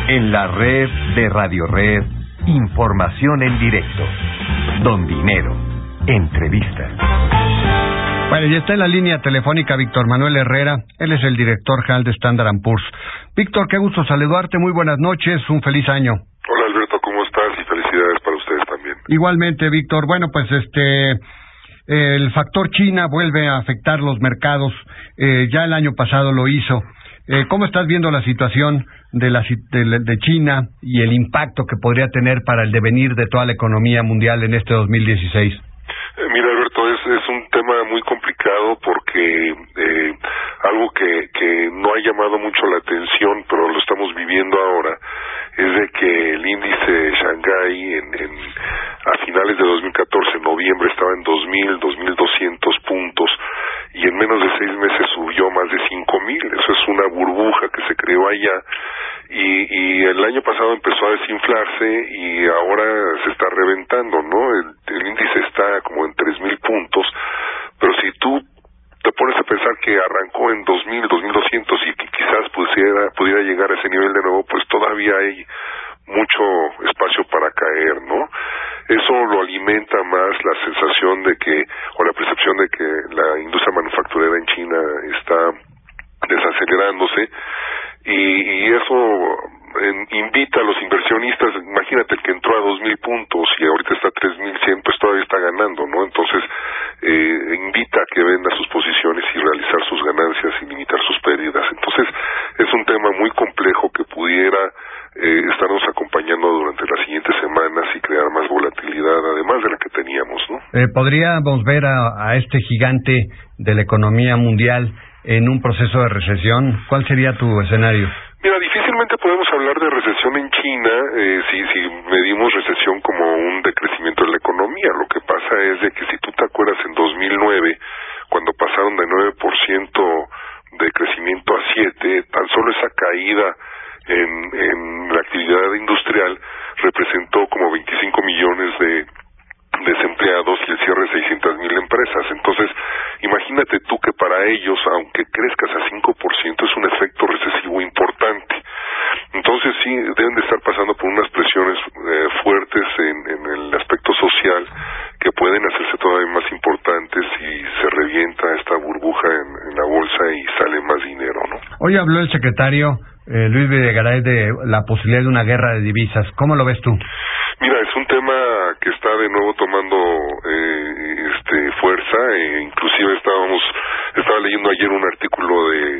En la red de Radio Red, información en directo. Don Dinero, entrevista. Bueno, ya está en la línea telefónica Víctor Manuel Herrera. Él es el director general de Standard & Poor's. Víctor, qué gusto saludarte. Muy buenas noches. Un feliz año. Hola, Alberto. ¿Cómo estás? Y felicidades para ustedes también. Igualmente, Víctor. Bueno, pues el factor China vuelve a afectar los mercados. Ya el año pasado lo hizo. ¿Cómo estás viendo la situación de China y el impacto que podría tener para el devenir de toda la economía mundial en este 2016? Mira, Alberto, es un tema muy complicado porque algo que no ha llamado mucho la atención, pero lo estamos viviendo ahora, es de que el índice Shanghái a finales de 2014, en noviembre, estaba en 2.200 puntos y en menos de 6 meses subió más de 5.000. Eso es una burbuja que se creó allá y el año pasado empezó a desinflarse y ahora se está reventando, ¿no? El índice está como en 3.000 puntos, pero si tú te pones a pensar que arrancó en 2.000, 2.200 y que quizás pudiera llegar a ese nivel de nuevo, pues todavía hay mucho espacio para caer, ¿no? Eso lo alimenta más la sensación de que, o la percepción de que la industria manufacturera en China está desacelerándose y eso invita a los inversionistas. Imagínate, el que entró a 2.000 puntos y ahorita está a 3.100, pues todavía está ganando, ¿no? Entonces invita a que venda sus posiciones y realizar sus ganancias y limitar sus pérdidas. Entonces es un tema muy complejo que pudiera estarnos acompañando durante las siguientes semanas y crear más volatilidad, además de la que teníamos, ¿no? ¿Podríamos ver a este gigante de la economía mundial en un proceso de recesión? ¿Cuál sería tu escenario? Mira, difícilmente podemos hablar de recesión en China si medimos recesión como un decrecimiento de la economía. Lo que pasa es de que si tú te acuerdas en 2009, cuando pasaron de 9% de crecimiento a 7%, tan solo esa caída en la actividad industrial representó como 25 millones de desempleados y el cierre de 600,000 empresas. Entonces, imagínate tú que para ellos, aunque crezcas a 5%, es un efecto recesivo importante. Entonces sí, deben de estar pasando por unas presiones fuertes en el aspecto social que pueden hacerse todavía más importantes y se revienta esta burbuja en la bolsa y sale más dinero, ¿no? Hoy habló el secretario Luis Videgaray de la posibilidad de una guerra de divisas. ¿Cómo lo ves tú? Mira, es un tema que está de nuevo tomando fuerza. Inclusive estaba leyendo ayer un artículo de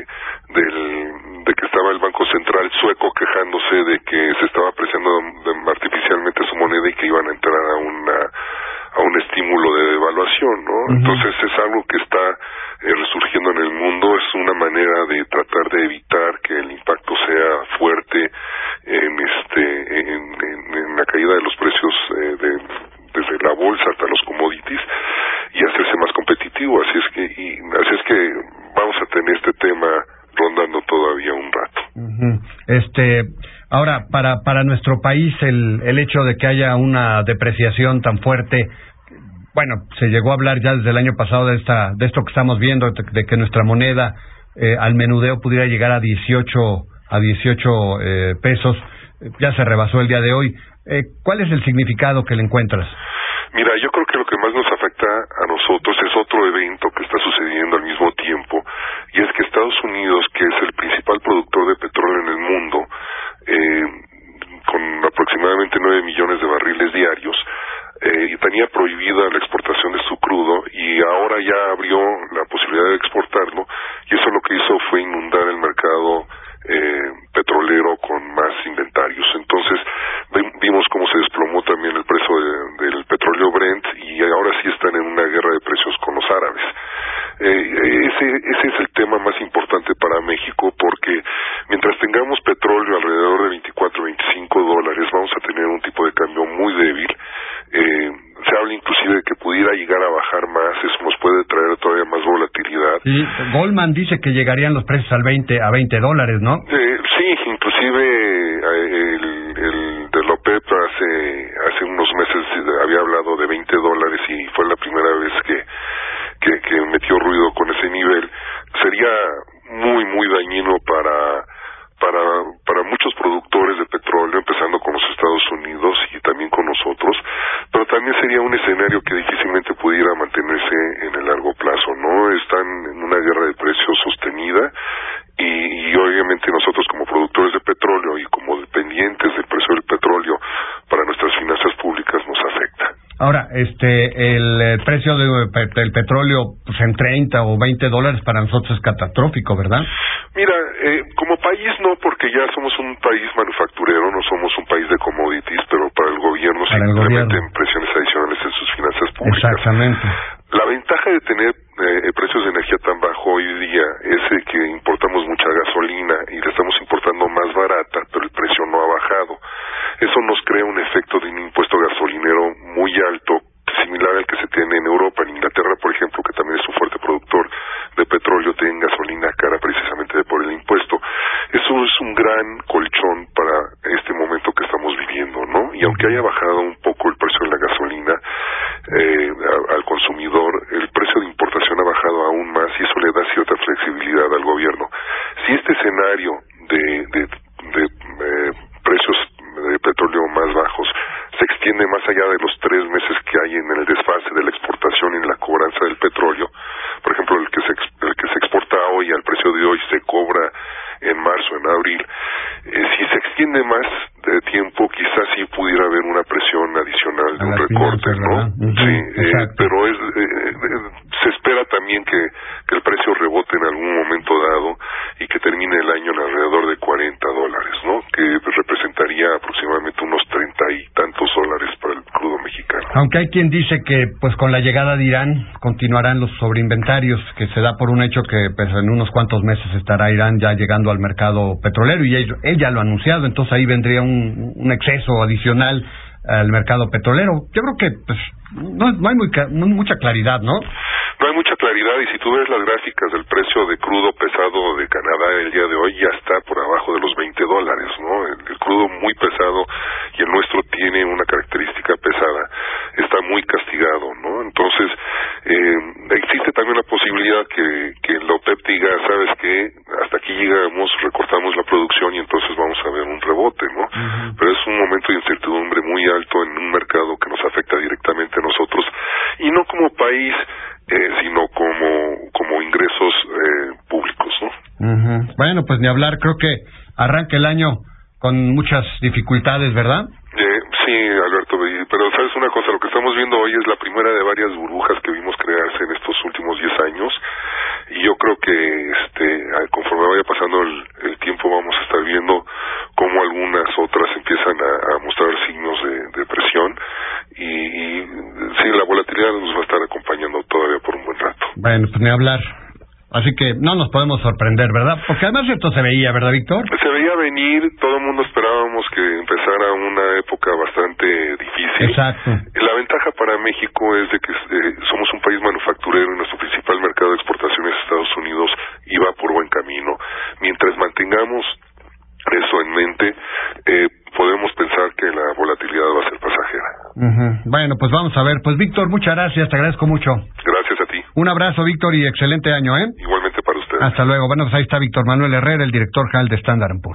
que estaba el Banco Central sueco quejándose de que se estaba apreciando artificialmente su moneda y que iban a entrar a un estímulo de devaluación, ¿no? Uh-huh. Entonces es algo que está resurgiendo en el mundo. Es una manera de tratar de evitar que el impacto sea fuerte en la caída de los precios desde la bolsa hasta los commodities y hacerse más competitivo. Así es que vamos a tener este tema rondando todavía un rato. Uh-huh. Ahora, para nuestro país, el hecho de que haya una depreciación tan fuerte, bueno, se llegó a hablar ya desde el año pasado de esto que estamos viendo, de que nuestra moneda al menudeo pudiera llegar a 18 pesos. Ya se rebasó el día de hoy. ¿Cuál es el significado que le encuentras? Mira, yo creo que lo que más nos afecta a nosotros es otro evento que está sucediendo al mismo tiempo, y es que Estados Unidos, que es el principal productor de petróleo en el mundo, con aproximadamente 9 millones de barriles diarios, tenía prohibida la exportación de su crudo y ahora ya abrió la posibilidad de exportarlo, y eso lo que hizo fue inundar el mercado petrolero con más inventarios. Entonces vimos cómo se desplomó también el precio del petróleo Brent y ahora sí están en una guerra de precios con los árabes. Ese es el tema más importante para México, porque mientras tengamos petróleo alrededor de 24, 25 dólares, vamos a tener un tipo de cambio muy débil. Se habla inclusive de que pudiera llegar a bajar más. Eso nos puede traer todavía más volatilidad. Sí, Goldman dice que llegarían los precios a 20 dólares, ¿no? Sí, inclusive el de la OPEP hace unos meses había hablado de 20 dólares y fue la primera vez que metió ruido con ese nivel. Sería muy, muy dañino para muchos productores de petróleo Ahora, el precio del petróleo, pues en $30 o $20 para nosotros es catastrófico, ¿verdad? Mira, como país no, porque ya somos un país manufacturero, no somos un país de commodities, pero para el gobierno se implementan presiones adicionales en sus finanzas públicas. Exactamente. La ventaja de tener precios de energía tan bajo hoy día es que importamos mucha gasolina y la estamos importando más barata, pero el precio no ha bajado. Eso nos crea un efecto de un impuesto gasolinero muy alto, similar al que se tiene en Europa. En Inglaterra, por ejemplo, que también es un fuerte productor de petróleo, tienen gasolina cara precisamente por el impuesto. Eso es un gran colchón para este momento que estamos viviendo, ¿no? Y aunque haya bajado un poco el precio de la gasolina al consumidor, el precio de importación ha bajado aún más y eso le da cierta flexibilidad al gobierno. Si este escenario de precios de petróleo más bajos se extiende más allá de los 3 meses que hay en el desfase de la exportación y en la cobranza del petróleo, por ejemplo, el que se exporta hoy al precio de hoy se cobra en marzo, en abril, si se extiende más de tiempo, quizás sí pudiera haber una presión adicional de un recorte, ¿no? Sí, pero se espera también que el precio rebote en algún momento dado y que termine el año en alrededor de $40, ¿no? Que representaría aproximadamente unos 30 y tantos dólares para el crudo mexicano. Aunque hay quien dice que pues con la llegada de Irán continuarán los sobreinventarios, que se da por un hecho que pues en unos cuantos meses estará Irán ya llegando al mercado petrolero y él ya lo ha anunciado, entonces ahí vendría un exceso adicional al mercado petrolero. Yo creo que pues no hay mucha claridad, ¿no? No hay mucha claridad, y si tú ves las gráficas del precio de crudo pesado de Canadá el día de hoy, ya está por abajo de los $20, ¿no? El crudo muy pesado, y el nuestro tiene una característica pesada, está muy castigado, ¿no? Entonces, existe también la posibilidad que la OPEP diga, ¿sabes qué? Hasta aquí llegamos, recortamos la producción y entonces vamos a ver un rebote, ¿no? Pero es un momento de incertidumbre muy alto en un mercado que nos afecta directamente a nosotros, y no como país, sino como ingresos públicos, ¿no? Bueno, pues ni hablar, creo que arranca el año con muchas dificultades, ¿verdad? Sí, Alberto, pero sabes una cosa, lo que estamos viendo hoy es la primera de varias burbujas que vimos crearse en estos últimos 10 años, y yo creo que conforme vaya pasando el tiempo vamos a estar viendo cómo algunas otras empiezan a mostrar signos de presión, y sí, la volatilidad nos va a estar acompañando todavía por un buen rato. Bueno, pues ni hablar. Así que no nos podemos sorprender, ¿verdad? Porque además esto se veía, ¿verdad, Víctor? Se veía venir, todo el mundo esperábamos que empezara una época bastante difícil. Exacto. La ventaja para México es de que somos un país manufacturero y nuestro principal mercado de exportación es Estados Unidos y va por buen camino. Mientras mantengamos eso en mente, podemos pensar que la volatilidad va a ser pasajera. Bueno, pues vamos a ver. Pues Víctor, muchas gracias, te agradezco mucho. Gracias a ti. Un abrazo, Víctor, y excelente año, ¿eh? Igualmente para ustedes. Hasta luego. Bueno, pues ahí está Víctor Manuel Herrera, el director general de Standard & Poor's.